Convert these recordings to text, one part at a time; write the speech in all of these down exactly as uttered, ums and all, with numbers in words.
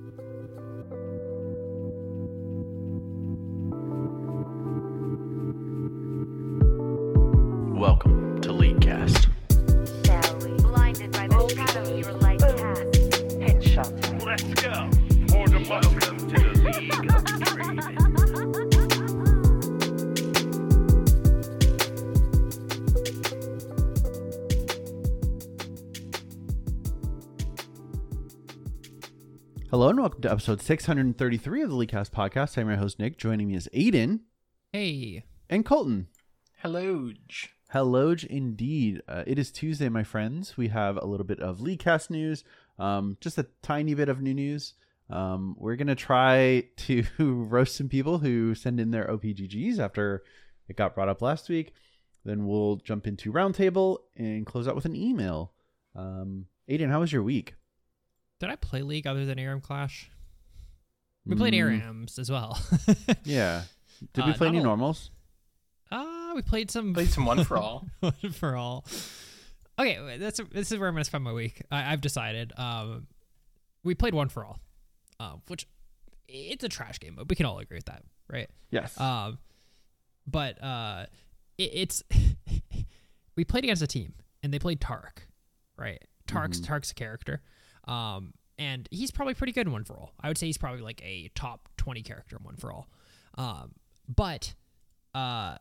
Welcome to LeagueCast. Blinded by the shadow your light casts. Headshot. Let's go. For the welcome to the League of Trading. Hello and welcome to episode six hundred thirty-three of the LeagueCast podcast. I'm your host, Nick. Joining me is Aiden. Hey. And Colton. Hello. Hello, indeed. Uh, it is Tuesday, my friends. We have a little bit of LeagueCast news, um, just a tiny bit of new news. Um, we're going to try to roast some people who send in their O P G Gs after it got brought up last week. Then we'll jump into Roundtable and close out with an email. Um, Aiden, how was your week? Did I play League other than Aram Clash? We played Mm, Arams as well. Yeah. Did we Uh, play any not a- normals? Ah, we played some Played some One for All. One for All. Okay, that's this is where I'm gonna spend my week. I, I've decided. Um, we played One for All, um, which it's a trash game, but we can all agree with that, right? Yes. Um, but uh, it, it's we played against a team, and they played Tark, right? Tark's Mhm. Tark's a character, um, and he's probably pretty good in One for All. I would say he's probably like a top twenty character in One for All, um, but uh.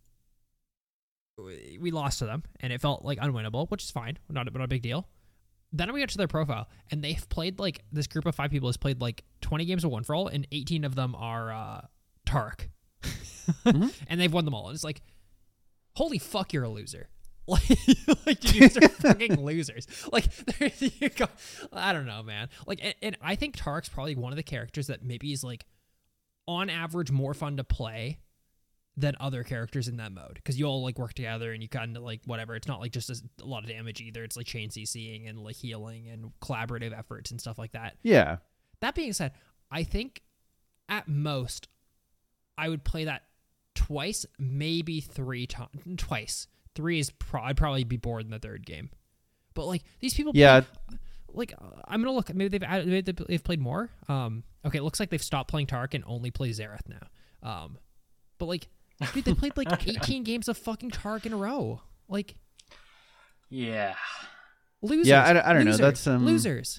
we lost to them, and it felt like unwinnable, which is fine, not a, not a big deal. Then we got to their profile, and they've played like this group of five people has played like twenty games of One for All, and eighteen of them are uh, Tark, Mhm. and they've won them all. And it's like, holy fuck, you're a loser. Like, like you guys are fucking losers. Like, there you go. I don't know, man. Like, and, and I think Tark's probably one of the characters that maybe is like, on average, more fun to play than other characters in that mode, because you all like work together and you kind of like whatever. It's not like just a, a lot of damage either. It's like chain CCing and like healing and collaborative efforts and stuff like that. Yeah. That being said, I think at most I would play that twice, maybe three times. Twice, three is pro- I'd probably be bored in the third game. But like these people, Yeah. play, like uh, I'm gonna look. Maybe they've added, maybe they've played more. Um, okay, it looks like they've stopped playing Tark and only play Xerath now. Um, but like. Dude, they played like eighteen games of fucking Tark in a row. Like, Yeah. losers. Yeah, I don't- I don't know. Losers. That's, um, losers.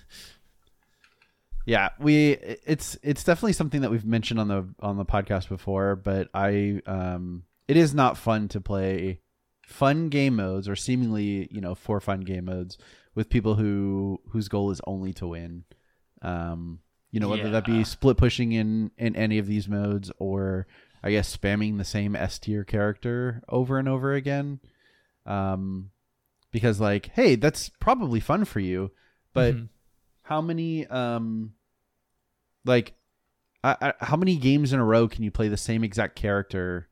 Yeah, we it's it's definitely something that we've mentioned on the on the podcast before, but I um it is not fun to play fun game modes or seemingly, you know, for fun game modes with people who whose goal is only to win. Um, you know, whether that be Yeah. split pushing in in any of these modes or I guess spamming the same S tier character over and over again. Um, because like, hey, that's probably fun for you, but Mhm. how many um, like, I, I, how many games in a row can you play the same exact character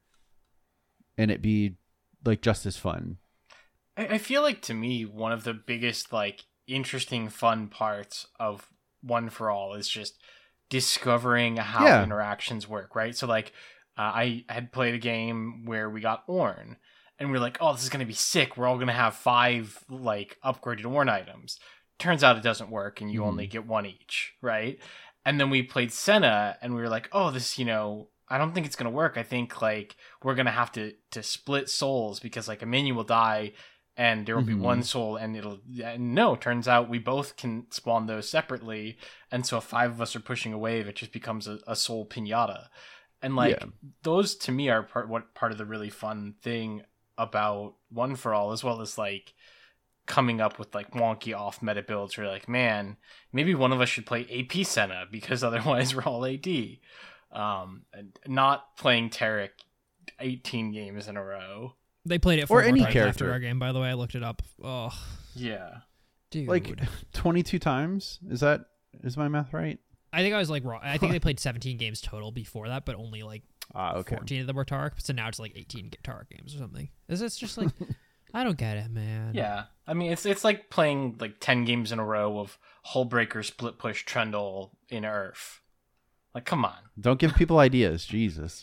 and it be like just as fun? I, I feel like to me, one of the biggest, like, interesting, fun parts of One for All is just discovering how Yeah. interactions work, right? So, like, uh, I had played a game where we got Ornn, and we are like, oh, this is going to be sick. We're all going to have five, like, upgraded Ornn items. Turns out it doesn't work, and you Mhm. only get one each, right? And then we played Senna, and we were like, oh, this, you know, I don't think it's going to work. I think, like, we're going to have to to split souls because, like, a minion will die, and there will Mhm. be one soul, and it'll... And no, turns out we both can spawn those separately, and so if five of us are pushing a wave, it just becomes a, a soul pinata. And, like, Yeah. those, to me, are part what part of the really fun thing about One for All, as well as, like, coming up with, like, wonky off-meta builds where you're like, man, maybe one of us should play A P Senna, because otherwise we're all A D. Um, and not playing Taric eighteen games in a row. They played it Or four any more times character. after our game, by the way. I looked it up. Oh, Yeah. dude. Like twenty-two times? Is that is my math right? I think I was like wrong. I think they played seventeen games total before that, but only like Ah, okay. fourteen of them were Tark. So now it's like eighteen Tark games or something. Is it's just like, I don't get it, man. Yeah. I mean, it's it's like playing, like, ten games in a row of Hullbreaker, Split Push, Trundle in Earth. Like, come on. Don't give people ideas, Jesus.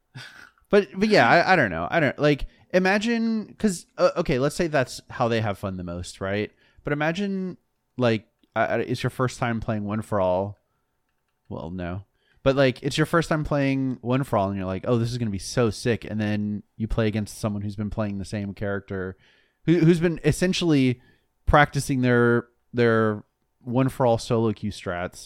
But but yeah, I, I don't know. I don't like imagine because uh, okay, let's say that's how they have fun the most, right? But imagine like uh, it's your first time playing One for All, well, no. But like, it's your first time playing One for All, and you're like, "Oh, this is gonna be so sick." And then you play against someone who's been playing the same character, who who's been essentially practicing their their One for All solo queue strats.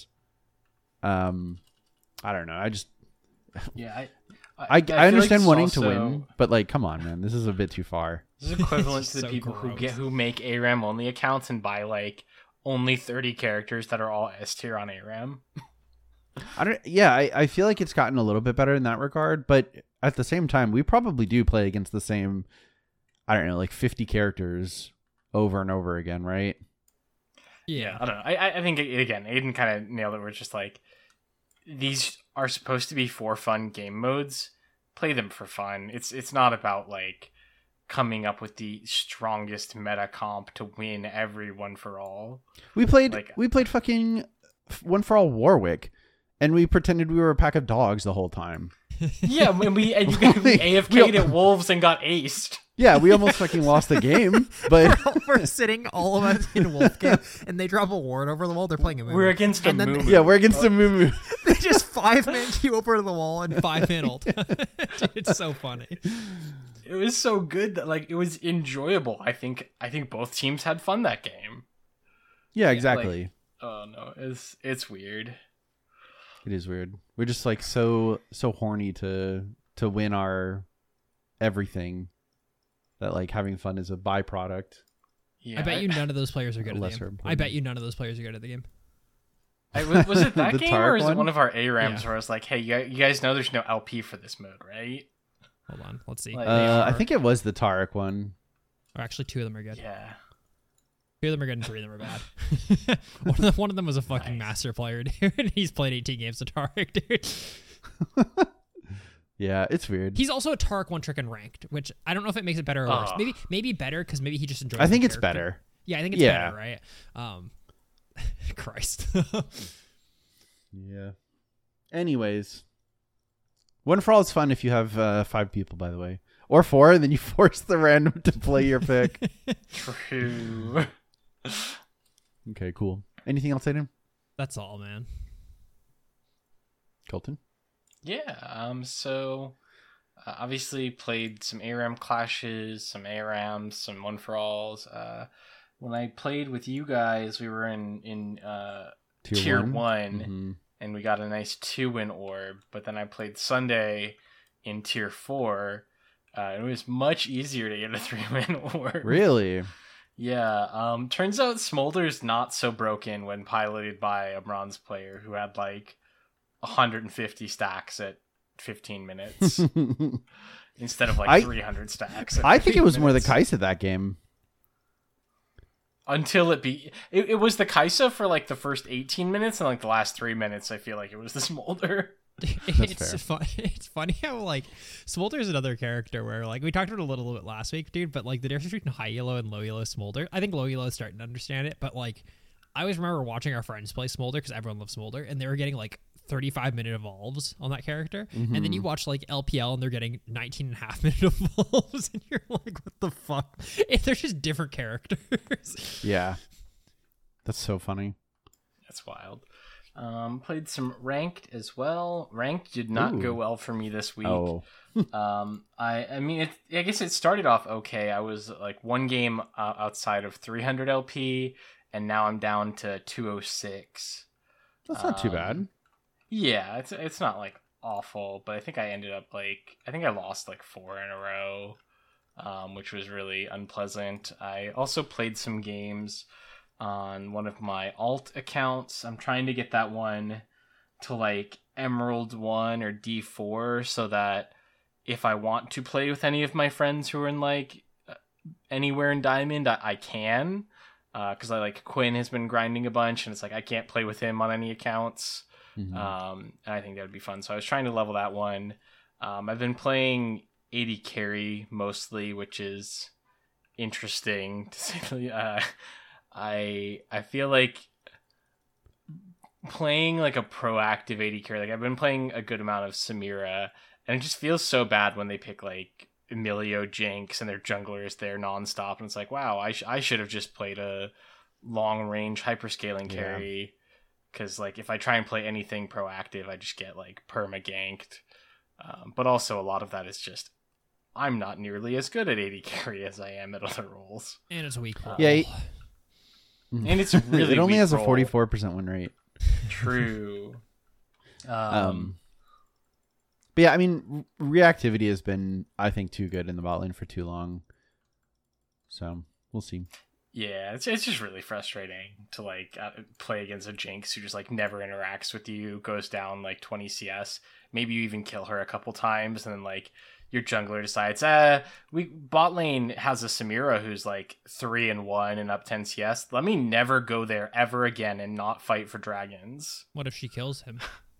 Um, I don't know. I just Yeah, I I, I, I, feel understand like wanting it's to also- win, but like, come on, man, this is a bit too far. This is equivalent It's to the so people who gross. get who make A RAM only accounts and buy like only thirty characters that are all S tier on A RAM. I don't. Yeah, I, I feel like it's gotten a little bit better in that regard, but at the same time, we probably do play against the same, I don't know, like fifty characters over and over again, right? Yeah. I don't know. I I- I think again, Aiden kind of nailed it. Where it's just like these are supposed to be for fun game modes. Play them for fun. It's it's not about like coming up with the strongest meta comp to win every One for All. We played Like- we played fucking One for All Warwick, and we pretended we were a pack of dogs the whole time. Yeah, when we and you we A F K'd We- at Wolves and got aced. Yeah, we almost fucking lost the game, but We're sitting all of us in Wolf Camp, and they drop a ward over the wall. They're playing a movie. We're against a And then- Moo. yeah, we're against the Moo. They just five man queue over to the wall and five man ult. Dude, it's so funny. It was so good that like it was enjoyable. I think I think both teams had fun that game. Yeah, exactly. like- Oh no, it's it's weird. It is weird. We're just like so so horny to to win our everything that like having fun is a byproduct. Yeah, I bet you none of those players are good at the Lesser game. I important. bet you none of those players are good at the game. I, was, was it that The game Tark or is one? it one of our A RAMs Yeah. where I was like, hey, you guys, you guys know there's no L P for this mode, right? Hold on, let's see. Like- They Uh, I are- think it was the Tarek one. or actually, two of them are good. Yeah. Two of them are good, and three of them are bad. one, of them, one of them was a fucking Nice. master player, dude. And he's played eighteen games of Tarek, dude. Yeah, it's weird. He's also a Tarek one trick and ranked, which I don't know if it makes it better or worse. Ugh. Maybe maybe better because maybe he just enjoys. I think the it's character. better. Yeah, I think it's Yeah. better, right? Um, Christ. Yeah. Anyways, One for All is fun if you have uh, five people, by the way, or four, and then you force the random to play your pick. True. Okay, cool. Anything else, Aiden? That's all, man. Colton? Yeah. Um. So, uh, obviously played some A RAM clashes, some A RAMs, some One for Alls. Uh, when I played with you guys, we were in in uh tier, one, Mhm. and we got a nice two win orb. But then I played Sunday in tier four. Uh, it was much easier to get a three win orb. Really? Yeah. Um. Turns out Smolder's not so broken when piloted by a bronze player who had like one hundred fifty stacks at fifteen minutes instead of like I- three hundred stacks. At I think it fifteen was more the minutes. Kaisa that game. Until it be, it, it was the Kaisa for like the first eighteen minutes, and like the last three minutes, I feel like it was the Smolder. it's fair. fun. It's funny how like Smolder is another character where like we talked about it a little bit last week, dude. But like the difference between high yellow and low yellow Smolder, I think low yellow is starting to understand it. But like I always remember watching our friends play Smolder because everyone loves Smolder, and they were getting like thirty-five minute evolves on that character, and then you watch like L P L and they're getting nineteen and a half minute evolves, and you're like, what the fuck? If they're just different characters. Yeah. That's so funny. That's wild. Um, played some ranked as well. Ranked did not Ooh. go well for me this week. Oh. Um, I I mean, it, I guess it started off okay. I was like one game uh, outside of three hundred L P, and now I'm down to two oh six. That's not too Um, bad. Yeah, it's it's not like awful, but I think I ended up like I think I lost like four in a row, um, which was really unpleasant. I also played some games on one of my alt accounts. I'm trying to get that one to like Emerald one or D four so that if I want to play with any of my friends who are in like anywhere in Diamond, I, I can. Because I like Quinn has been grinding a bunch, and it's like I can't play with him on any accounts. Mhm. Um, and I think that would be fun. So I was trying to level that one. Um, I've been playing eighty carry mostly, which is interesting to say the least. Uh, I I feel like playing like a proactive eighty carry. Like I've been playing a good amount of Samira, and it just feels so bad when they pick like Emilio Jinx and their jungler is there nonstop, and it's like, wow, I sh- I should have just played a long range hyperscaling Yeah. carry. because like if I try and play anything proactive, I just get like perma ganked. Um, but also a lot of that is just I'm not nearly as good at A D carry as I am at other roles. And it's a weak roll. Yeah, he- And it's really it only weak has a roll. forty-four percent win rate. True. Um, Um, but yeah, I mean, re- reactivity has been, I think, too good in the bot lane for too long. So we'll see. yeah, it's it's just really frustrating to like uh, play against a Jinx who just like never interacts with you, goes down like twenty C S. Maybe you even kill her a couple times, and then like your jungler decides, uh, we bot lane has a Samira who's like three and one and up ten C S. Let me never go there ever again and not fight for dragons. What if she kills him?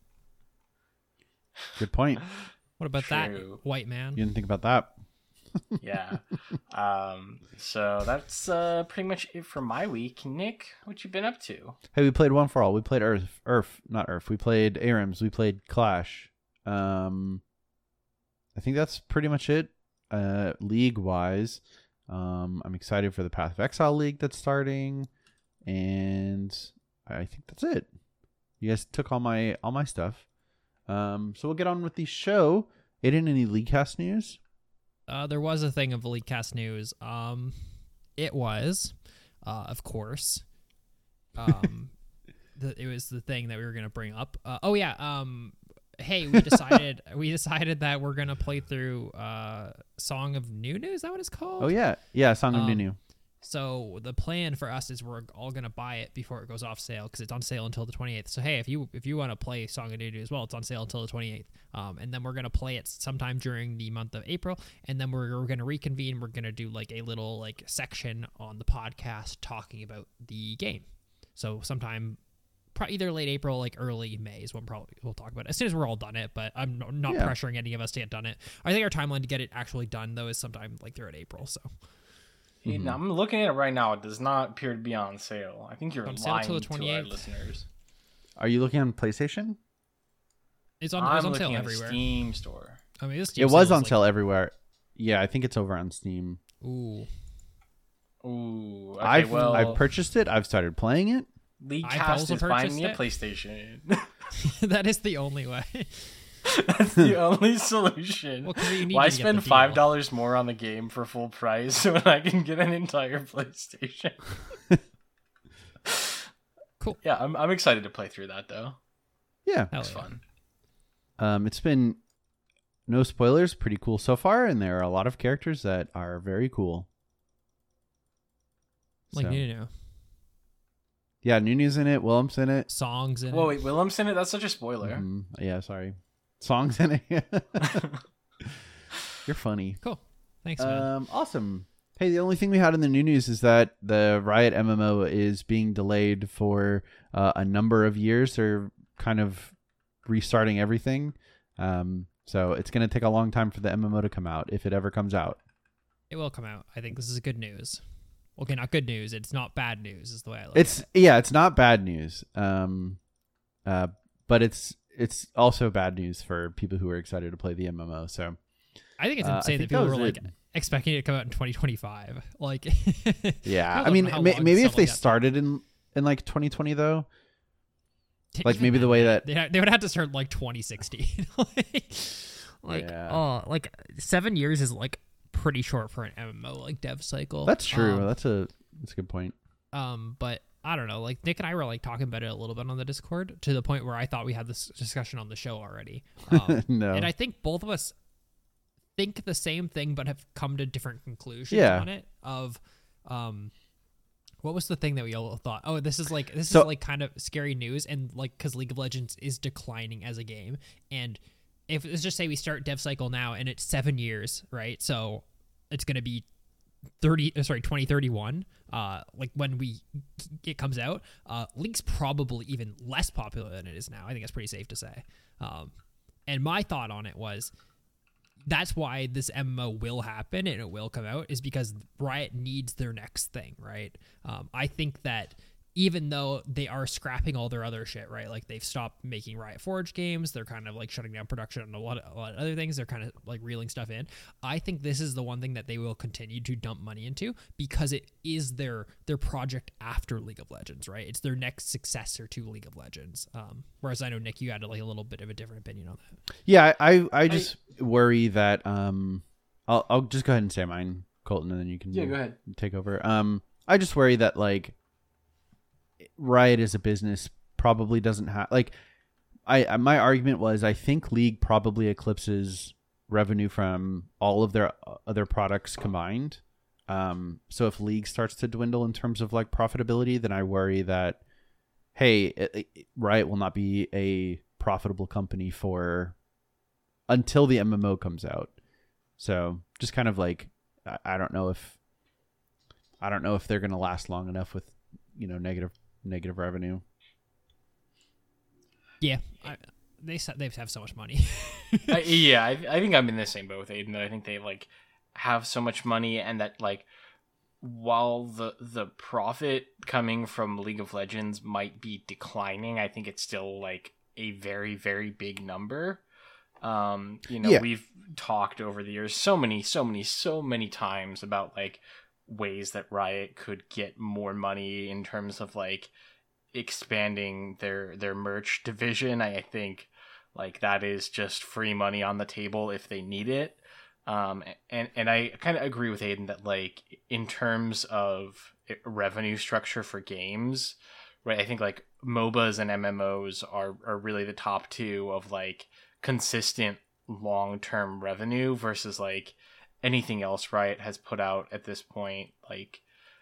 Good point. What about that True. white man? You didn't think about that. Yeah. um. So that's uh pretty much it for my week. Nick, what you been up to? Hey, we played One for All. We played Earth. Earth, not Earth. We played Arims. We played Clash. Um, I think that's pretty much it. Uh, league wise, um, I'm excited for the Path of Exile League that's starting, and I think that's it. You guys took all my all my stuff. Um, so we'll get on with the show. Aiden, any league cast news? Uh, there was a thing of League Cast news. Um, it was, uh, of course, um, the, it was the thing that we were gonna bring up. Uh, oh yeah. Um, hey, we decided we decided that we're gonna play through uh, Song of Nunu. Is that what it's called? Oh yeah, yeah. Song of Um, Nunu. So the plan for us is we're all gonna buy it before it goes off sale because it's on sale until the twenty-eighth. So hey, if you if you want to play Song of Nunu as well, it's on sale until the twenty-eighth. Um, and then we're gonna play it sometime during the month of April, and then we're, we're gonna reconvene. We're gonna do like a little like section on the podcast talking about the game. So sometime, pro- either late April, like early May is when probably we'll talk about it as soon as we're all done it. But I'm no- not Yeah. pressuring any of us to get done it. I think our timeline to get it actually done though is sometime like throughout April. So. Mm-hmm. I'm looking at it right now. It does not appear to be on sale. I think you're On sale lying till the to our twenty-eighth. listeners. Are you looking on PlayStation? It's on, I'm it's on looking sale at everywhere. the Steam store. I mean, this Steam It was sale on is sale everywhere. Yeah, I think it's over on Steam. Like, ooh, Ooh, okay, I've well, I've purchased it. I've started playing it. League I've Cast also is buying purchased me a it. PlayStation. that is the only way. That's the only solution. Well, 'cause you need Why to get spend the deal. five dollars more on the game for full price when I can get an entire PlayStation? Cool. Yeah, I'm I'm excited to play through that though. Yeah, Hell It's yeah. fun. um, it's been no spoilers, pretty cool so far, and there are a lot of characters that are very cool. Like So, you know, yeah, Nunu's in it. Willem's in it. songs and Whoa, wait, Willem's in it? That's such a spoiler. Mhm. Yeah, sorry. Songs in it. You're funny. cool. Thanks, man. Um, awesome. Hey, the only thing we had in the new news is that the Riot M M O is being delayed for uh, a number of years. They're kind of restarting everything. Um, so it's going to take a long time for the M M O to come out, if it ever comes out. It will come out. I think this is good news. Okay, not good news. It's not bad news. Is the way I look. It's at it. yeah, it's not bad news. Um, uh, but it's it's also bad news for people who are excited to play the M M O. So I think it's uh, I insane think that people that were was like it. expecting it to come out in twenty twenty-five. Like, yeah, I I don't mean, know how may, long maybe if stuff they like that started in in like twenty twenty though, like Even maybe the then, way that they, ha- they would have to start like twenty sixteen. like, like Yeah. oh, like seven years is like pretty short for an M M O like dev cycle. that's true. Um, that's a that's a good point. Um, but I don't know. Like Nick and I were like talking about it a little bit on the Discord to the point where I thought we had this discussion on the show already. Um, No. and I think both of us think the same thing, but have come to different conclusions Yeah. on it. Of, um, what was the thing that we all thought? Oh, this is like this So- is like kind of scary news, and like because League of Legends is declining as a game, and if let's just say we start dev cycle now, and it's seven years, right? So it's gonna be thirty uh, sorry twenty thirty-one uh like when we it comes out. uh League's probably even less popular than it is now. I think that's pretty safe to say. Um and my thought on it was that's why this M M O will happen and it will come out, is because Riot needs their next thing, right? um I think that even though they are scrapping all their other shit, right? Like they've stopped making Riot Forge games. They're kind of like shutting down production on a lot of, a lot of other things. They're kind of like reeling stuff in. I think this is the one thing that they will continue to dump money into because it is their their project after League of Legends, right? It's their next successor to League of Legends. Um, whereas I know, Nick, you had like a little bit of a different opinion on that. Yeah, I I just I, worry that um, I'll I'll just go ahead and say mine, Colton, and then you can Yeah, go ahead. take over. Um, I just worry that like Riot as a business probably doesn't have like I my argument was I think League probably eclipses revenue from all of their other products combined. Um, so if League starts to dwindle in terms of like profitability, then I worry that hey, it, it, Riot will not be a profitable company for until the M M O comes out. So just kind of like I, I don't know if I don't know if they're going to last long enough with, you know, negative negative revenue. Yeah, I, they they have so much money. uh, yeah, I, I think I'm in the same boat with Aiden. That I think they like have so much money, and that like while the the profit coming from League of Legends might be declining, I think it's still like a very very big number. Um, you know, yeah. we've talked over the years so many, so many, so many times about like ways that Riot could get more money in terms of like expanding their their merch division. I think like that is just free money on the table if they need it. Um, and and I kind of agree with Aiden that like in terms of revenue structure for games, right? I think like M O B As and M M Os are are really the top two of like consistent long-term revenue versus like anything else Riot has put out at this point. Like,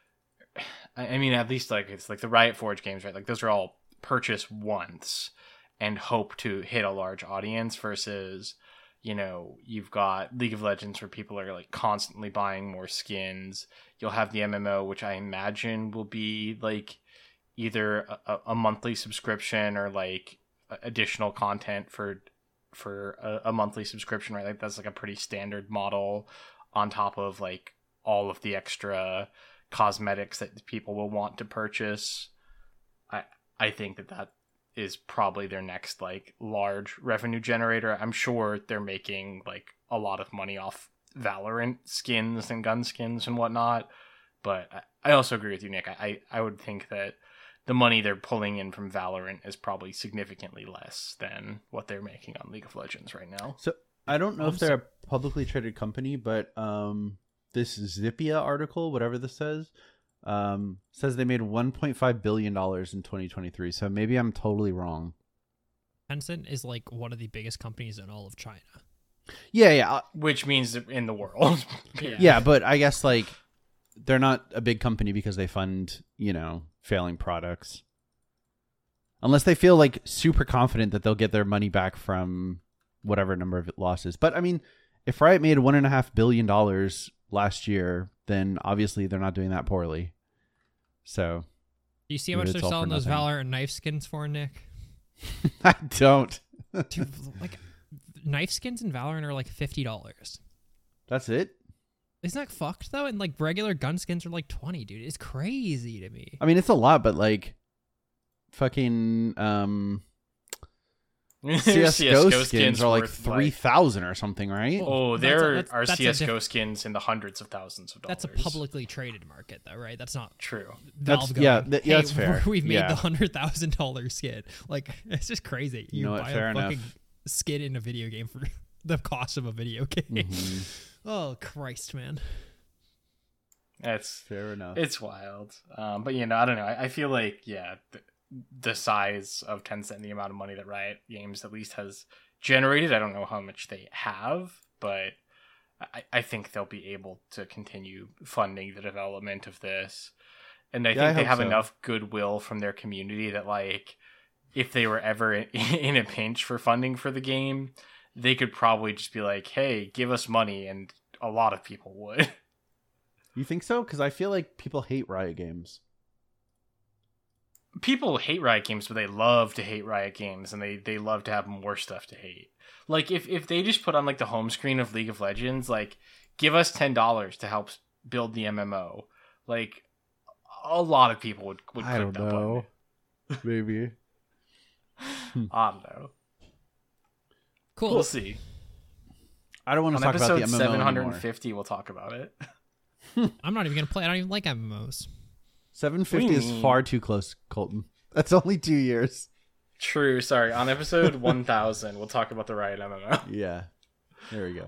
I mean, at least like it's like the Riot Forge games, right? Like those are all purchase once and hope to hit a large audience versus, you know, you've got League of Legends where people are like constantly buying more skins. You'll have the M M O, which I imagine will be like either a, a monthly subscription or like additional content for for a, a monthly subscription, right? Like that's like a pretty standard model on top of like all of the extra cosmetics that people will want to purchase. I I think that that is probably their next like large revenue generator. I'm sure they're making like a lot of money off Valorant skins and gun skins and whatnot, but I, I also agree with you, Nick. I, I would think that the money they're pulling in from Valorant is probably significantly less than what they're making on League of Legends right now. So I don't know if they're a publicly traded company, but um, this Zippia article, whatever this says, um, says they made one point five billion dollars in twenty twenty-three. So maybe I'm totally wrong. Tencent is like one of the biggest companies in all of China. Yeah, yeah. Which means in the world. Yeah. Yeah, but I guess like they're not a big company because they fund, you know, failing products. Unless they feel like super confident that they'll get their money back from whatever number of losses. But I mean, if Riot made one and a half billion dollars last year, then obviously they're not doing that poorly. So Do you see how much it's they're all for selling those nothing. Valorant knife skins for, Nick? I don't. Dude, like knife skins in Valorant are like fifty dollars. That's it? Isn't that fucked though? And like regular gun skins are like twenty, dude. It's crazy to me. I mean, it's a lot, but like fucking um C S G O skins are like worth, three thousand or something, right? Oh, That's a- there that's- are that's a C S G O diff- skins in the hundreds of thousands of dollars. That's a publicly traded market though, right? That's not True. That's- Valve going, yeah, th- yeah, hey, that's fair. We've made Yeah. the hundred thousand dollar skin. Like it's just crazy. You You know what, buy fair a fucking enough. skin in a video game for the cost of a video game. Mhm. Oh Christ, man. It's Fair enough. it's wild. Um, but you know, I don't know. I, I feel like yeah, the, the size of Tencent and the amount of money that Riot Games at least has generated. I don't know how much they have, but I, I think they'll be able to continue funding the development of this. And I Yeah, think I they hope have so. enough goodwill from their community that like if they were ever in, in a pinch for funding for the game, they could probably just be like, "Hey, give us money," and a lot of people would. You think so? Because I feel like people hate Riot Games. People hate Riot Games, but they love to hate Riot Games, and they, they love to have more stuff to hate. Like, if, if they just put on, like, the home screen of League of Legends, like, give us ten dollars to help build the M M O. Like, a lot of people would would I click don't that know. Maybe. button. I don't know. Cool. We'll see. I don't want to On talk about the episode M M O seven hundred anymore. fifty, we'll talk about it. I'm not even gonna play. I don't even like M M Os. seven fifty What is do you mean? far too close, Colton. That's only two years. True. Sorry. On episode one thousand, we'll talk about the Riot M M O. Yeah. There we go.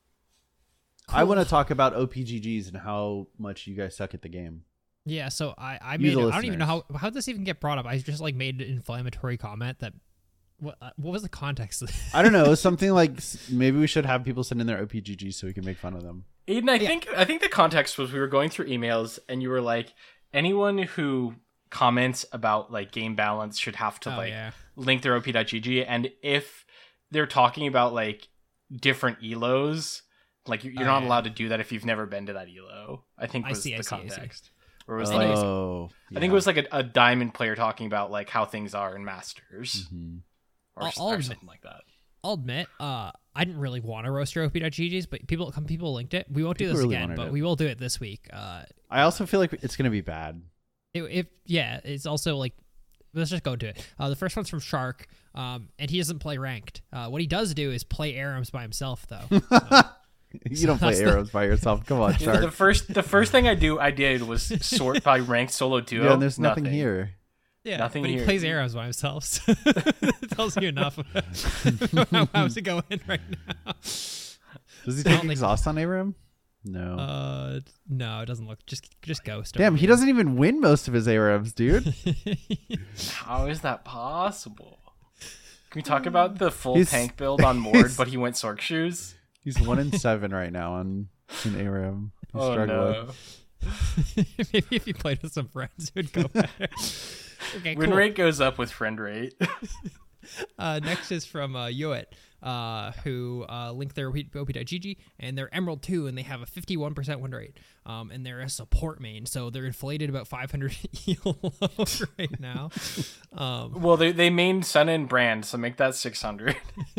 I want to talk about O P G Gs and how much you guys suck at the game. Yeah, so I, I You, made. the I don't even know how listeners. how did this even get brought up. I just like made an inflammatory comment that. What uh, what was the context? Of this? I don't know. It was something like s- maybe we should have people send in their O P G Gs so we can make fun of them. Aiden, I Yeah. think I think the context was we were going through emails and you were like, anyone who comments about like game balance should have to Oh, like yeah. link their O P dot G G, and if they're talking about like different E L Os, like you're Oh, not yeah. allowed to do that if you've never been to that E L O. I think I was see, I the see, I see. context. Where it was Anyways. like Oh, I think it was like a, a diamond player talking about like how things are in Masters Mhm. or, I'll- s- I'll or admit- something like that. I'll admit, uh, I didn't really want to roast your O P dot G Gs, but people, some people linked it. We won't do People this really again, wanted but it. we will do it this week. Uh, I also feel like it's gonna be bad. it, if yeah, it's also like let's just go to it. Uh, the first one's from Shark, um, and he doesn't play ranked. Uh, what he does do is play Arams by himself, though. You don't play that's the- arrows by yourself. Come on, The Shark. first the first thing I do I did was sort by ranked solo duo. Yeah, and there's nothing, here. Yeah, Nothing but he here. plays Arams by himself. So it tells you enough. how, how's it going right now? Does he I take don't think- exhaust on Aram? No. Uh, no, it doesn't look. Just, just ghost. Damn, he doesn't even win most of his Arams, dude. How is that possible? Can we talk about the full He's- tank build on Mord, but he went Sork shoes? He's one in seven right now on in Aram. He's Oh struggling. no. Maybe if you played with some friends, it would go better. Okay, Win cool. rate goes up with friend rate. Uh, next is from uh, Yoet, uh, who uh, linked their O P dot G G, and they're Emerald two, and they have a fifty-one percent win rate. Um, and they're a support main, so they're inflated about five hundred E L O right now. Um, Well, they they main Senna and Brand, so make that six hundred.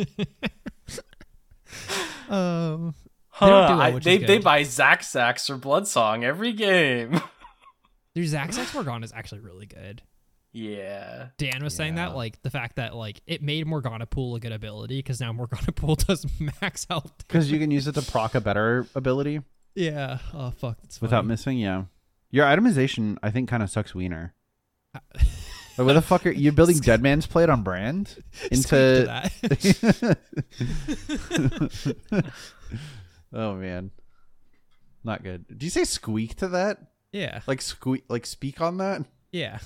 um, Huh, don't do well, I- which is they they good. buy Zack Zax or Bloodsong every game. Their Zaxax Morgana is actually really good. Yeah. Dan was saying Yeah. that, like, the fact that, like, it made Morgana Pool a good ability, because now Morgana Pool does max health. Because you can use it to proc a better ability Yeah. Oh, fuck. That's without funny. missing. Yeah. Your itemization, I think, kind of sucks wiener. Like, what the fuck are you building Dead Man's Plate on brand Squeak into to that. Oh man, not good. Did you say squeak to that? Yeah. Like squeak, like speak on that? Yeah.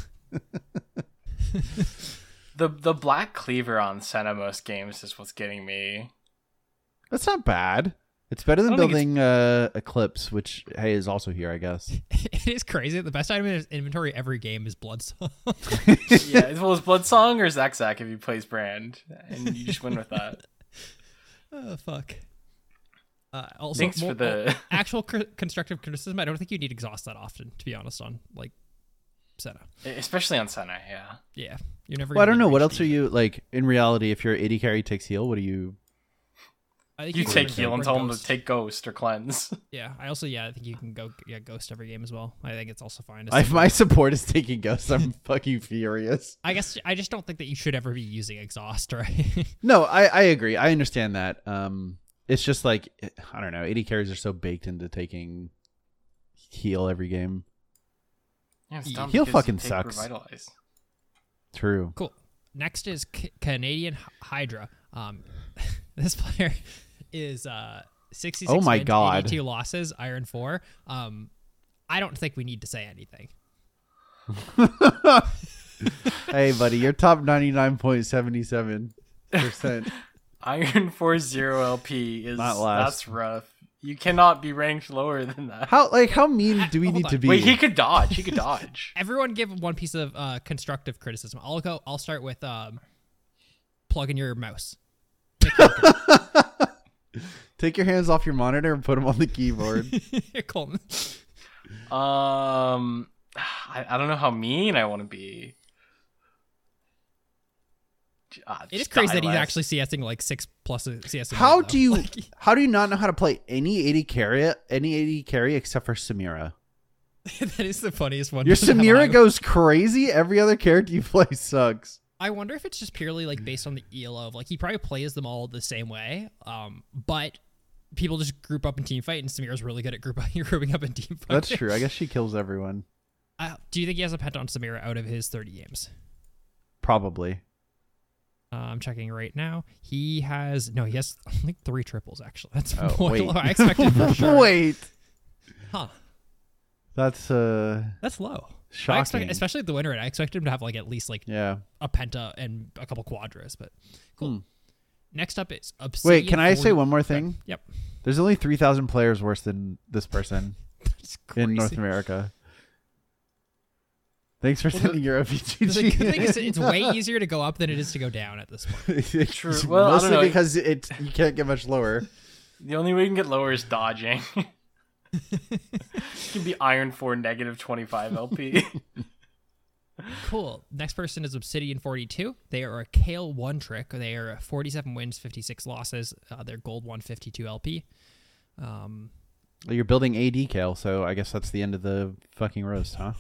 The the black cleaver on Senna most games is what's getting me. That's not bad. It's better than I don't think building uh, Eclipse, which hey is also here, I guess. It is crazy. The best item in his inventory every game is Bloodsong. Yeah, well, it's Bloodsong or Zack Zack if you plays Brand, and you just win with that. Oh, fuck. Uh, also, Thanks more- for the. actual cr- constructive criticism. I don't think you need exhaust that often, to be honest, on, like, Senna. Especially on Senna, yeah. Yeah. You're never Well, I gonna don't get know. What reach else the- are you like in reality? If your A D carry takes heal, what do you? I think You can take bring- heal and bring tell them to Ghost. take Ghost or Cleanse. Yeah, I also, yeah, I think you can go yeah, Ghost every game as well. I think it's also fine. to If stick my with- support is taking ghosts, I'm fucking furious. I guess I just don't think that you should ever be using exhaust, right? No, I, I agree. I understand that. Um, it's just like I don't know. A D carries are so baked into taking heal every game. Yeah, it's Heal dumb because fucking you take sucks. Revitalize. True. Cool. Next is C- Canadian Hydra. Um, this player is uh sixty-six Oh my wins, God. eighty-two losses, Iron four. Um, I don't think we need to say anything. Hey, buddy, you're top ninety-nine point seven seven percent. Iron four zero L P is Not last. that's rough. You cannot be ranked lower than that. How like how mean do we Hold need on. to be? Wait, he could dodge. He could dodge. Everyone give one piece of uh, constructive criticism. I'll go. I'll start with um, plug in your mouse. Take your hands off your monitor and put them on the keyboard. Colton. Um, I, I don't know how mean I want to be. Ah, It is just crazy die that he's less. actually CSing like six plus C S. How though. do you Like, how do you not know how to play any A D carry any A D carry except for Samira? That is the funniest one. Your Doesn't have Samira high- goes crazy. Every other character you play sucks. I wonder if it's just purely like based on the E L O of like he probably plays them all the same way. Um, but people just group up in team fight, and Samira's really good at group grouping up in team fight. That's true. I guess she kills everyone. Uh, do you think he has a pent on Samira out of his thirty games? Probably. Uh, I'm checking right now. He has no. He has like three triples actually. That's Oh, more wait. low. I expected for sure. Wait. Huh? That's uh That's low. I shocking. expect, especially at the win rate. I expected him to have like at least like yeah. a penta and a couple quadras, but cool. Hmm. Next up is Obsidian. Wait, can I say forty one more thing? Yep. There's only three thousand players worse than this person That's crazy. in North America. Thanks for sending your O P G G. The good thing is it's way easier to go up than it is to go down at this point. True. Well, I Mostly don't know. because it's you can't get much lower. The only way you can get lower is dodging. You can be Iron four negative twenty-five L P. Cool. Next person is Obsidian forty-two. They are a Kale one trick. They are forty-seven wins, fifty-six losses. Uh, they're gold one fifty-two L P. Um, Well, you're building A D Kale, so I guess that's the end of the fucking roast, huh?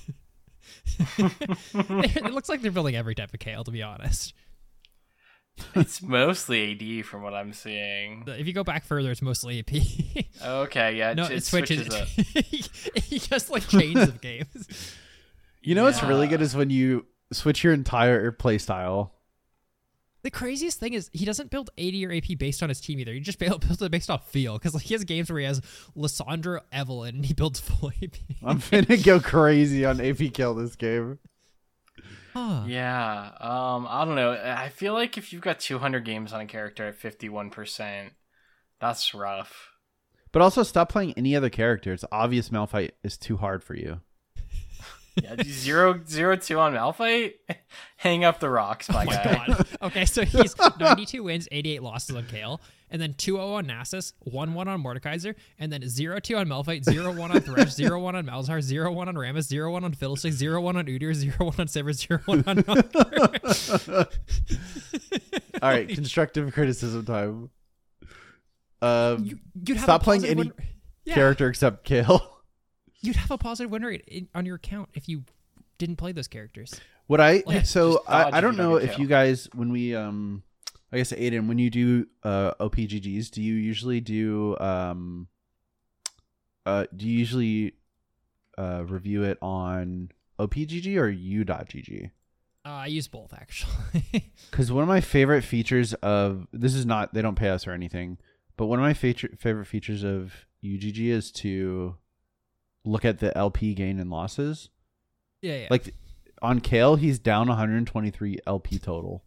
it looks like they're building every type of Kale, to be honest. It's mostly A D from what I'm seeing. If you go back further, it's mostly A P. Okay, yeah, no, it, it switches. switches up. He just like chains of games. You know what's really Yeah. good is when you switch your entire play style. The craziest thing is he doesn't build A D or A P based on his team either. He just builds it based off feel because like he has games where he has Lissandra Evelyn and he builds full A P. I'm finna go crazy on A P Kill this game. Huh. Yeah, um, I don't know. I feel like if you've got two hundred games on a character at fifty-one percent, that's rough. But also stop playing any other character. It's obvious Malphite is too hard for you. Yeah, zero, zero, two on Malphite. Hang up the rocks, my Oh my guy. god. Okay, so he's ninety-two wins, eighty-eight losses on Kale, and then two oh on Nasus, one one on Mordekaiser, and then zero two on Malphite, zero one on Thresh, zero one on Malzahar, zero one on Rammus, zero one on Fiddlestick, zero one on Udyr, zero one on Sivir, zero one on Hunter. All right, constructive criticism time. Um, You, you'd have Stop a playing positive any win- Yeah, character except Kale. You'd have a positive win rate in, on your account if you didn't play those characters. What I Like, so just dodge I, I if don't you don't know get if Kale. you guys when we um I guess Aiden when you do uh O P G Gs do you usually do um uh do you usually uh review it on O P G G or U dot G G? Uh, I use both actually. Because one of my favorite features of this is not they don't pay us or anything, but one of my feature, favorite features of U G G is to look at the L P gain and losses. yeah, yeah. Like on Kale, he's down one hundred twenty-three L P total.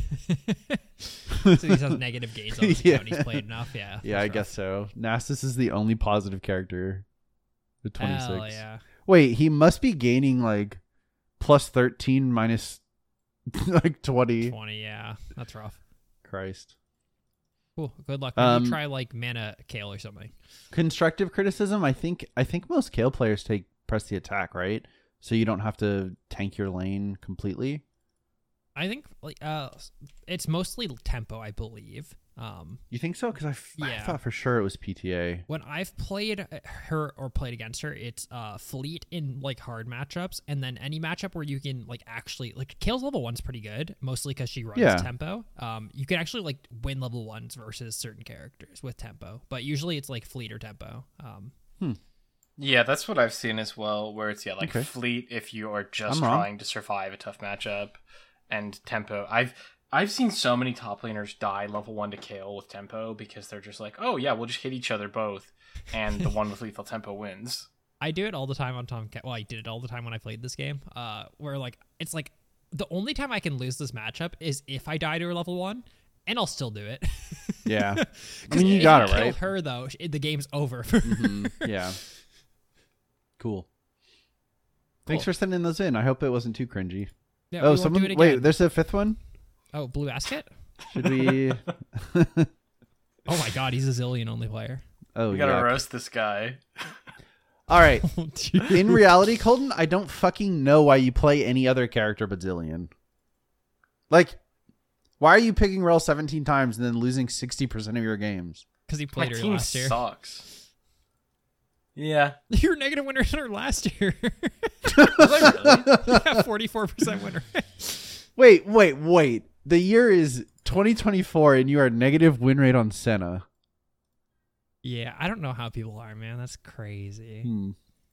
So he has negative gains on his Yeah. account. He's played enough. Yeah. Yeah, for I sure. guess so. Nasus is the only positive character. The twenty-six. Hell yeah. Wait, he must be gaining like plus thirteen minus like twenty. twenty. Yeah, that's rough. Christ. Cool. Good luck. Maybe Um, try like mana Kale or something. Constructive criticism. I think I think most Kale players take press the attack, right? So you don't have to tank your lane completely. I think like uh, it's mostly tempo, I believe. Um, You think so? Because I, f- I Yeah. thought for sure it was P T A. when I've played her or played against her, it's uh fleet in like hard matchups, and then any matchup where you can like actually like Kale's level one's pretty good, mostly because she runs Yeah. tempo. Um, you can actually like win level ones versus certain characters with tempo, but usually it's like fleet or tempo. Um, Yeah, that's what I've seen as well, where it's yeah, like Okay. fleet if you are just I'm wrong. trying to survive a tough matchup, and tempo. I've I've seen so many top laners die level one to Kale with tempo because they're just like, oh yeah, we'll just hit each other both, and the one with lethal tempo wins. I do it all the time on Tomcat. Well, I did it all the time when I played this game. Uh, where like it's like the only time I can lose this matchup is if I die to her level one, and I'll still do it. Yeah. I 'Cause mean, you if got it, kill right? her though, sh- the game's over. For her. Mhm. Yeah. Cool. Thanks Cool. for sending those in. I hope it wasn't too cringy. Yeah, oh, we won't someone. do it again. Wait, there's a fifth one. Oh, Blue Basket. Should we? Oh my God, he's a Zillion only player. Oh, We gotta yuck. roast this guy. All right. Oh, dude. In reality, Colton, I don't fucking know why you play any other character but Zillion. Like, why are you picking Rel seventeen times and then losing sixty percent of your games? Because he My played her team last year. sucks. Yeah. You were negative win rate on her last year. Was I really? Yeah, forty-four percent win rate. Wait, wait, wait. The year is twenty twenty-four, and you are negative win rate on Senna. Yeah, I don't know how people are, man. That's crazy. Hmm.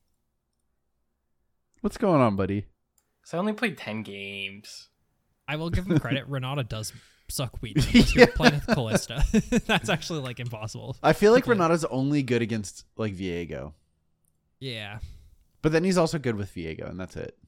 What's going on, buddy? So I only played ten games. I will give him credit. Renata does suck weed. Unless you're Yeah. playing with Callista. That's actually like impossible. I feel like Like- Renata's only good against like Viego, Yeah. but then he's also good with Viego, and that's it.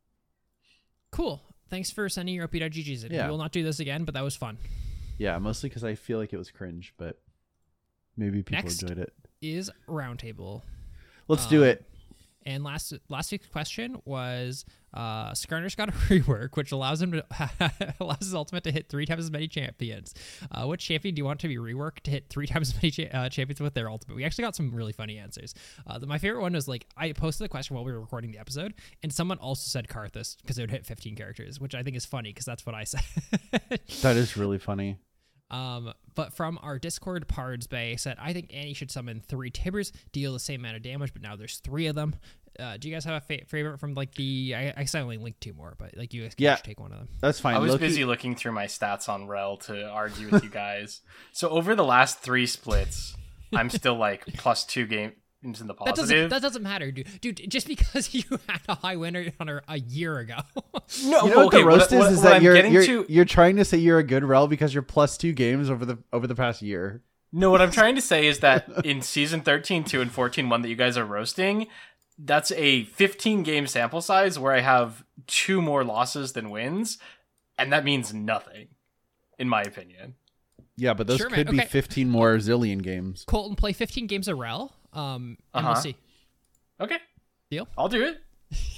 Cool. Thanks for sending your O P dot G Gs in. Yeah. We will not do this again, but that was fun. Yeah, mostly because I feel like it was cringe, but maybe people Next. enjoyed it. Is roundtable. Let's do Um, it. And last last week's question was uh Skarner's got a rework which allows him to allows his ultimate to hit three times as many champions. Uh, what champion do you want to be reworked to hit three times as many cha- uh, champions with their ultimate? We actually got some really funny answers. Uh, the, my favorite one was like I posted the question while we were recording the episode, and someone also said Karthus because it would hit fifteen characters, which I think is funny because that's what I said. That is really funny. Um, but from our Discord, Pards Bay said, I think Annie should summon three Tibbers, deal the same amount of damage, but now there's three of them. Uh, do you guys have a fa- favorite from like the? I, I guess I only linked two more, but like you guys can Yeah. each take one of them. That's fine. I was Loki- busy looking through my stats on Rel to argue with you guys. So over the last three splits, I'm still like plus two games in the That doesn't positive. that doesn't matter, dude. Dude, just because you had a high winner on her a year ago. No, You know what okay, the roast what, is? what- Is what that I'm you're getting you're, to. you're trying to say you're a good rel because you're plus two games over the over the past year. No, what I'm trying to say is that in season thirteen two and fourteen one that you guys are roasting, that's a fifteen game sample size where I have two more losses than wins, and that means nothing, in my opinion. Yeah, but those Sure, man. could be Okay. fifteen more zillion games. Colton, play fifteen games of Rel. Um, and we'll Uh-huh. see. Okay. Deal? I'll do it.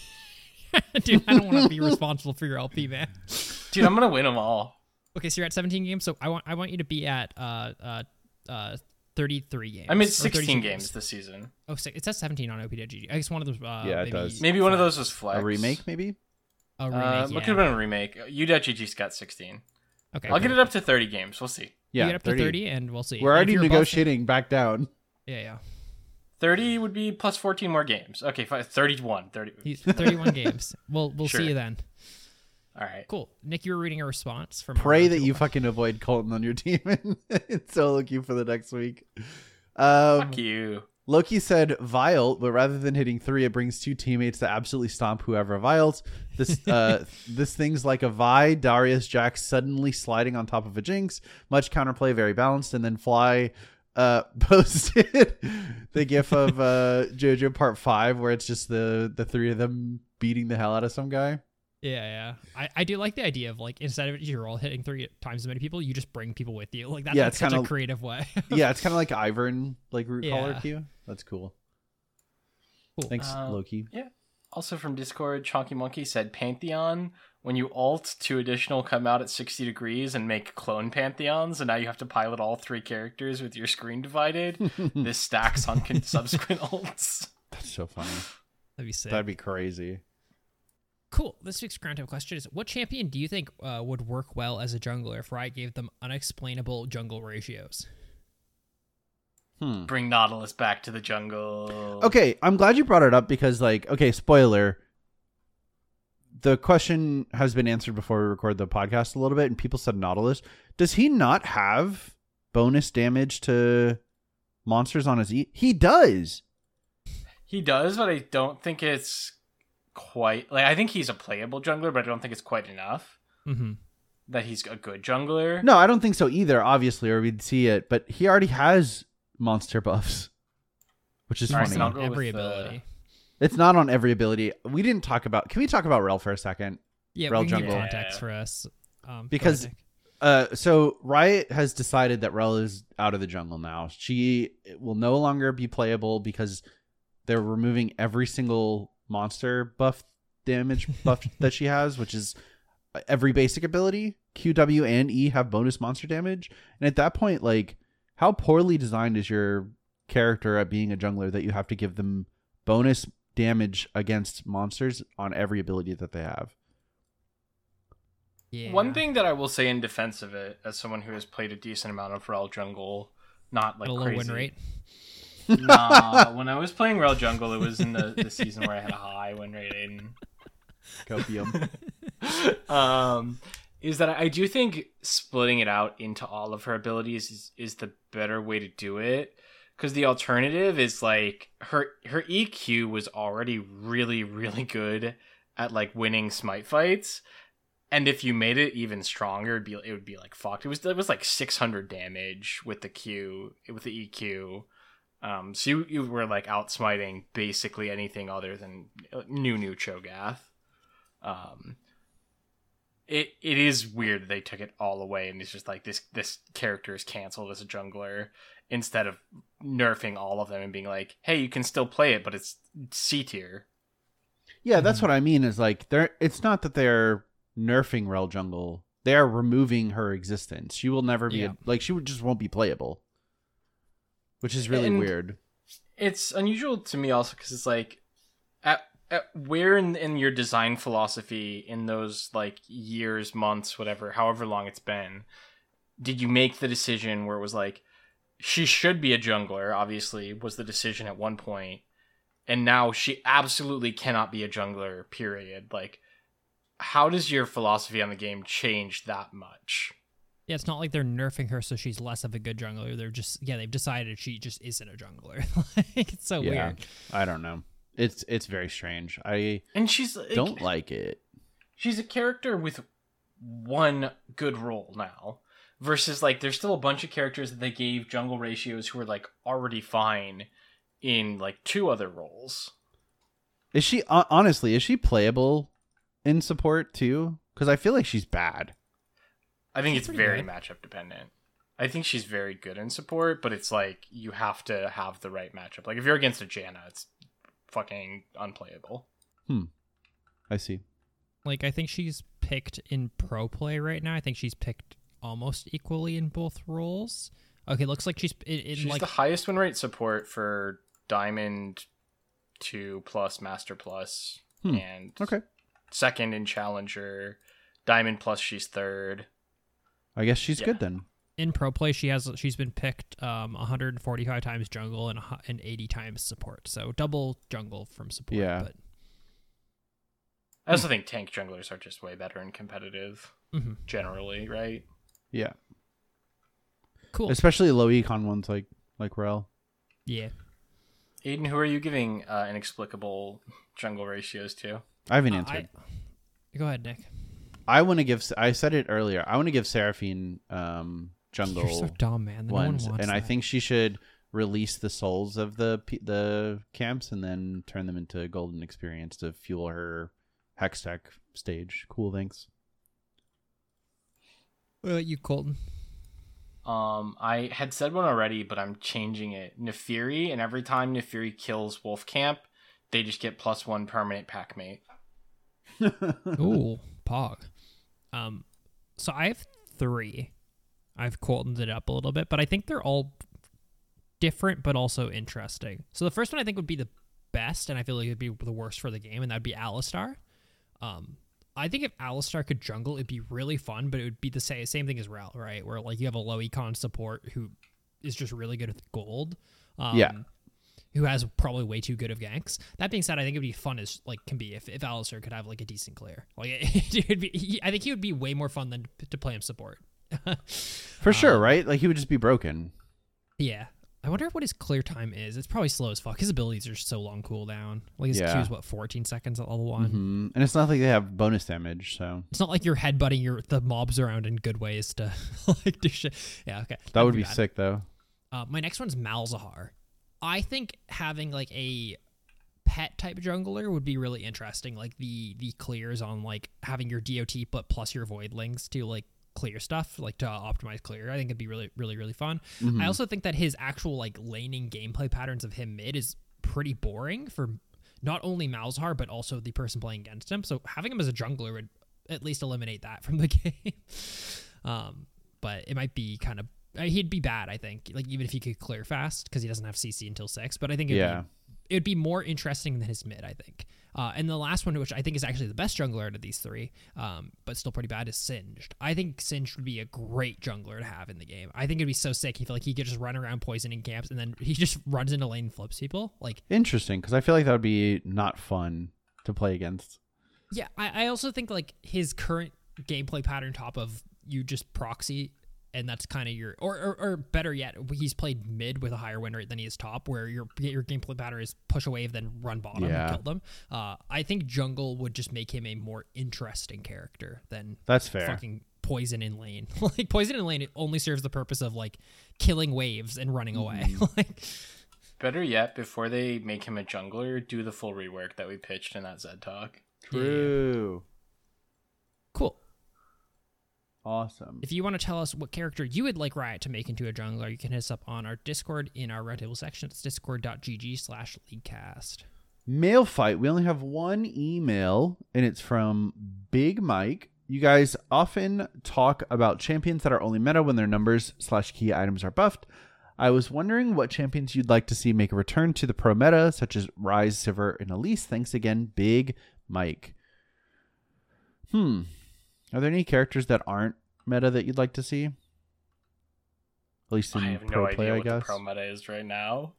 Dude, I don't want to be responsible for your L P, man. Dude, I'm gonna win them all. Okay, so you're at seventeen games. So I want I want you to be at uh uh uh thirty-three games. I'm at or sixteen thirty-two games this season. Oh, si- it says seventeen on O P dot G G. I guess one of those. Uh, Yeah, it maybe does. Maybe one of flat. those was flex. A remake, maybe? A remake. Uh, yeah. What could have been a remake? U.G.'s got sixteen. Okay, I'll get it up to thirty games. We'll see. You Yeah, get up to thirty, and we'll see. We're And if already you're above- negotiating back down. Yeah, yeah. thirty would be plus fourteen more games. Okay, fine. thirty-one. thirty. He's thirty-one games. We'll we'll Sure. see you then. All right. Cool. Nick, you were reading a response from. Pray our that you people. fucking avoid Colton on your team and solo queue for the next week. Um, Fuck you. Loki said Vile, but rather than hitting three, it brings two teammates to absolutely stomp whoever viles. This uh, this thing's like a Vi, Darius, Jax suddenly sliding on top of a Jinx. Much counterplay, very balanced, and then Fly uh, posted the gif of uh, JoJo Part Five, where it's just the the three of them beating the hell out of some guy. Yeah, yeah. I, I do like the idea of like instead of you're all hitting three times as many people, you just bring people with you. Like that's Yeah, like, it's such a kinda- creative way. Yeah, it's kind of like Ivern, like root caller Yeah. queue. That's cool. Cool. Thanks, Uh, Loki. Yeah. Also from Discord, Chonky Monkey said Pantheon. When you alt, two additional come out at sixty degrees and make clone Pantheons, and now you have to pilot all three characters with your screen divided. This stacks on con- subsequent alts. That's so funny. That'd be sick. That'd be crazy. Cool. This week's ground table question is: what champion do you think uh, would work well as a jungler if Riot gave them unexplainable jungle ratios? Hmm. Bring Nautilus back to the jungle. Okay, I'm glad you brought it up because, like, okay, spoiler. The question has been answered before we record the podcast a little bit, and people said Nautilus. Does he not have bonus damage to monsters on his E? He does. He does, but I don't think it's quite... Like, I think he's a playable jungler, but I don't think it's quite enough Mm-hmm. that he's a good jungler. No, I don't think so either, obviously, or we'd see it. But he already has monster buffs, which is All right, funny. so I'll On go every with the- ability. It's not on every ability. We didn't talk about... Can we talk about Rel for a second? Yeah, Rel we can give jungle. context Yeah. for us. Um, go Because- ahead, Nick. Uh, so Riot has decided that Rel is out of the jungle now. She will no longer be playable because they're removing every single monster buff damage buff that she has, which is every basic ability. Q, W, and E have bonus monster damage. And at that point, like, how poorly designed is your character at being a jungler that you have to give them bonus damage against monsters on every ability that they have? Yeah. One thing that I will say in defense of it, as someone who has played a decent amount of Rel jungle, not like At a low crazy. win rate. Nah, when I was playing Rel Jungle, it was in the, the season where I had a high win rate in. Copium. um, is that I do think splitting it out into all of her abilities is, is the better way to do it. Because the alternative is like her her E Q was already really, really good at like winning smite fights. And if you made it even stronger, it'd be it would be like fucked. It was it was like six hundred damage with the Q with the E Q. Um, so you, you were like outsmiting basically anything other than new new Cho'Gath. Um, it it is weird that they took it all away and it's just like this this character is canceled as a jungler instead of nerfing all of them and being like, hey, you can still play it, but it's C tier. Yeah, that's what I mean. Is like they're. It's not that they're nerfing Rel Jungle. They are removing her existence. She will never be Yeah. a, like she would just won't be playable, which is really And weird. It's unusual to me also because it's like, at, at where in in your design philosophy in those like years, months, whatever, however long it's been, did you make the decision where it was like, she should be a jungler? Obviously, was the decision at one point, and now she absolutely cannot be a jungler. Period. Like, how does your philosophy on the game change that much? Yeah, it's not like they're nerfing her so she's less of a good jungler. They're just yeah, they've decided she just isn't a jungler. Like, it's so Yeah, weird. I don't know. It's it's very strange. I And she's like, don't like it. she's a character with one good role now versus like there's still a bunch of characters that they gave jungle ratios who are like already fine in like two other roles. Is she hon- honestly? Is she playable in support too? Because I feel like she's bad. I think She's it's pretty very good. matchup dependent. I think she's very good in support, but it's like you have to have the right matchup. Like if you're against a Janna, it's fucking unplayable. I see. Like I think she's picked in pro play right now. I think she's picked almost equally in both roles. Okay, looks like she's in, in She's like the highest win rate support for Diamond two plus, Master plus, Hmm. and Okay. second in Challenger. Diamond plus, she's third. I guess she's Yeah. good then. in pro play. She has she's been picked um one hundred forty-five times jungle and a hu- and eighty times support. So double jungle from support. Yeah. But I also think tank junglers are just way better in competitive, mhm. generally, right? Yeah. Cool. Especially low econ ones like like Rel. Yeah. Aiden, who are you giving uh, inexplicable jungle ratios to? I haven't Uh, answered. I, go ahead, Nick. I, want to give. I said it earlier. I want to give Seraphine um, jungle You're so dumb, man. No ones, one wants and I that. think she should release the souls of the pe- the camps and then turn them into golden experience to fuel her hex tech stage. Cool, thanks. What about you, Colton? Um, I had said one already, but I'm changing it. Nefiri, and every time Nefiri kills Wolf Camp, they just get plus one permanent pack mate. Ooh, Pog. Um, so I have three. I've Coltoned it up a little bit, but I think they're all different, but also interesting. So the first one I think would be the best, and I feel like it'd be the worst for the game, and that'd be Alistar. Um, I think if Alistar could jungle, it'd be really fun, but it would be the same same thing as Rel, right? Where like you have a low econ support who is just really good with gold. Um, Yeah. Who has probably way too good of ganks. That being said, I think it'd be fun as like can be if if Alistar could have like a decent clear. Like it would be. He, I think he would be way more fun than to play him support. For sure, Um, right? Like he would just be broken. Yeah. I wonder what his clear time is. It's probably slow as fuck. His abilities are so long cooldown. Like his Yeah. Q is what, fourteen seconds at level one. hmm And it's not like they have bonus damage, so It's not like you're headbutting your the mobs around in good ways to like do shit. Yeah, okay. that would be bad. sick, though. Uh, my next one's Malzahar. I think having like a pet type jungler would be really interesting. Like the the clears on like having your D O T but plus your voidlings to like clear stuff, like to optimize clear. I think it'd be really, really, really fun. Mhm. I also think that his actual like laning gameplay patterns of him mid is pretty boring for not only Malzahar but also the person playing against him. So having him as a jungler would at least eliminate that from the game. um, but it might be kind of uh, he'd be bad. I think like even if he could clear fast because he doesn't have C C until six. But I think it'd Yeah. be, it'd be more interesting than his mid. I think. Uh, and the last one, which I think is actually the best jungler out of these three, um, but still pretty bad, is Singed. I think Singed would be a great jungler to have in the game. I think it'd be so sick. He feel like he could just run around poisoning camps, and then he just runs into lane and flips people. Like Interesting, because I feel like that would be not fun to play against. Yeah, I, I also think like his current gameplay pattern, top of you just proxy, and that's kind of your, or, or or better yet, he's played mid with a higher win rate than he is top, where your your gameplay pattern is push a wave, then run bottom Yeah. and kill them. Uh, I think jungle would just make him a more interesting character than That's fair. fucking poison in lane. Like poison in lane, it only serves the purpose of like killing waves and running away. Mm-hmm. Like Better yet, before they make him a jungler, do the full rework that we pitched in that Zed talk. True. cool. Awesome. If you want to tell us what character you would like Riot to make into a jungler, you can hit us up on our Discord in our Roundtable section. It's discord.gg slash leaguecast. Mail fight. We only have one email, and it's from Big Mike. You guys often talk about champions that are only meta when their numbers slash key items are buffed. I was wondering what champions you'd like to see make a return to the pro meta, such as Ryze, Sivir, and Elise. Thanks again, Big Mike. Hmm. Are there any characters that aren't meta that you'd like to see? At least in I have pro no play, idea I what guess. the pro meta is right now.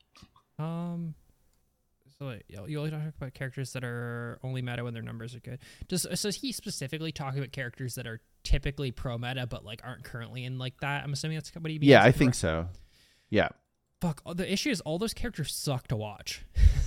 Um, so wait, you you only talk about characters that are only meta when their numbers are good. Does so is he specifically talking about characters that are typically pro meta but like aren't currently in like that? I'm assuming that's what he means. Yeah, I think so. Yeah. Fuck. The issue is all those characters suck to watch.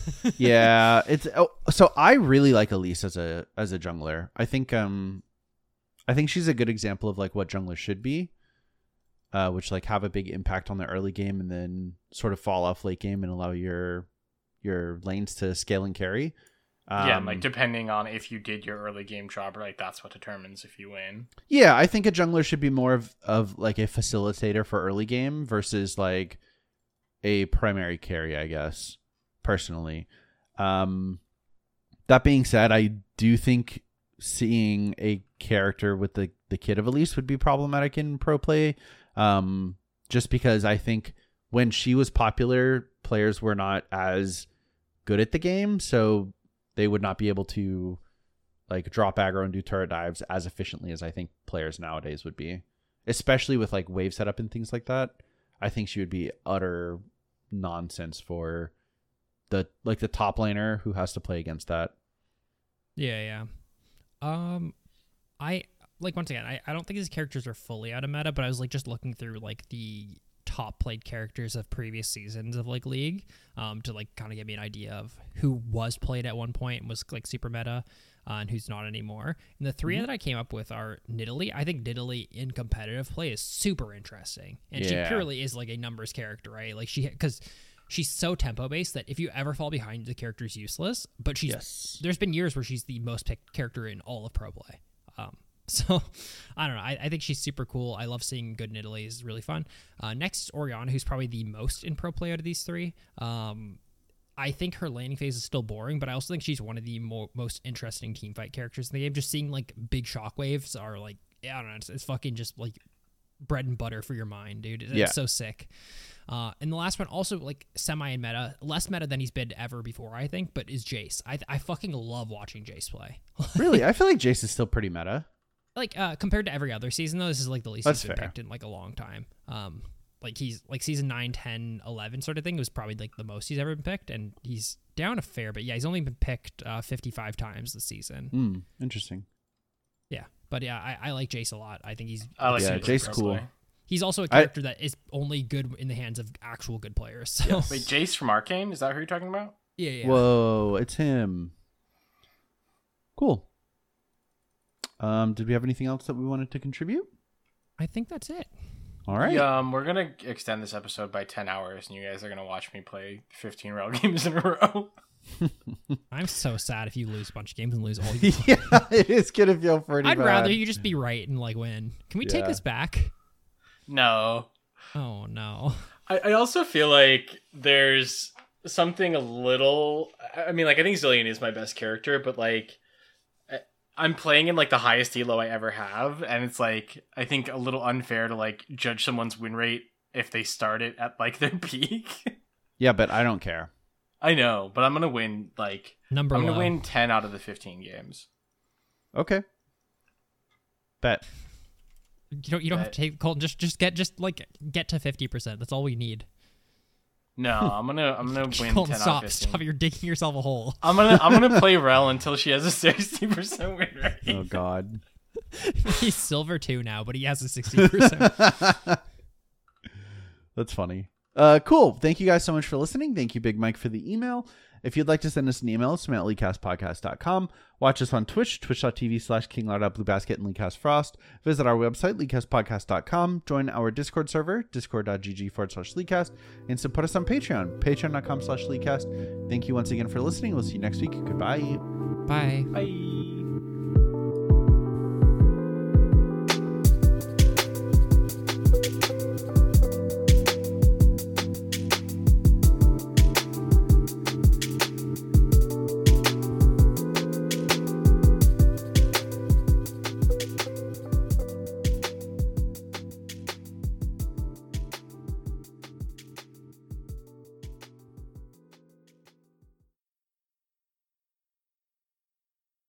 Yeah, it's oh, so I really like Elise as a as a jungler. I think um I think she's a good example of like what junglers should be. Uh, which like have a big impact on the early game and then sort of fall off late game and allow your your lanes to scale and carry. Um, yeah, and like depending on if you did your early game job right, that's what determines if you win. Yeah, I think a jungler should be more of, of like a facilitator for early game versus like a primary carry, I guess, personally. Um, that being said, I do think seeing a character with the, the kit of Elise would be problematic in pro play. Um, just because I think when she was popular, players were not as good at the game, so they would not be able to like drop aggro and do turret dives as efficiently as I think players nowadays would be, especially with like wave setup and things like that. I think she would be utter nonsense for the like the top laner who has to play against that. Yeah, yeah. Um, I like once again, I, I don't think these characters are fully out of meta, but I was like just looking through like the top played characters of previous seasons of like League, um, to like kind of give me an idea of who was played at one point and was like super meta, uh, and who's not anymore. And the three Mm-hmm. that I came up with are Nidalee. I think Nidalee in competitive play is super interesting, and Yeah. she purely is like a numbers character, right? Like she because. She's so tempo based that if you ever fall behind, the character's useless. But she's Yes. there's been years where she's the most picked character in all of pro play. Um, so I don't know. I, I think she's super cool. I love seeing good Nidalee. Is really fun. Uh, next is Orianna, who's probably the most in pro play out of these three. Um, I think her laning phase is still boring, but I also think she's one of the mo- most interesting team fight characters in the game. Just seeing like big shockwaves are like, I don't know, it's, it's fucking just like bread and butter for your mind, dude. It's Yeah. so sick. Uh, and the last one, also like semi in meta, less meta than he's been ever before, I think, but is Jace. I I fucking love watching Jace play. Really, I feel like Jace is still pretty meta. Like uh, compared to every other season, though, this is like the least That's he's been fair. picked in like a long time. Um, like he's like season nine, ten, eleven sort of thing was probably like the most he's ever been picked, and he's down a fair, but yeah, he's only been picked uh, fifty-five times this season. Hmm, interesting. Yeah, but yeah, I, I like Jace a lot. I think he's I like Yeah, seeing Jace pro cool. play. he's also a I- character that is only good in the hands of actual good players. So Wait, Jace from Arcane? Is that who you're talking about? yeah, yeah. Whoa, it's him. Cool. Um, did we have anything else that we wanted to contribute? I think that's it. All right. Yeah, um, we're gonna extend this episode by ten hours, and you guys are gonna watch me play fifteen rail games in a row. I'm so sad if you lose a bunch of games and lose all. You Yeah, it is gonna feel pretty I'd bad. rather you just be right and like win. Can we take Yeah. this back? No, Oh no. I, I also feel like there's something a little. I mean, like I think Zillion is my best character, but like I- I'm playing in like the highest elo I ever have, and it's like I think a little unfair to like judge someone's win rate if they start it at like their peak. Yeah, but I don't care. I know, but I'm gonna win. Like Number I'm gonna low. win ten out of the fifteen games. Okay. Bet. You don't. You don't have Bet. to take Colton. Just, just get, just like get to fifty percent. That's all we need. No, I'm gonna I'm gonna win Colton, ten stop, out of fifteen. stop. You're digging yourself a hole. I'm gonna I'm gonna play Rel until she has a sixty percent win rate. Oh God. He's silver two now, but he has a sixty percent. That's funny. Uh, cool. Thank you guys so much for listening. Thank you, Big Mike, for the email. If you'd like to send us an email, it's mail at leakcast podcast dot com. Watch us on Twitch, twitch.tv slash kinglard.bluebasket and leakcastfrost. Visit our website, leakcast podcast dot com. Join our Discord server, discord.gg forward slash leakcast. And support us on Patreon, patreon.com slash leakcast. Thank you once again for listening. We'll see you next week. Goodbye. Bye. Bye.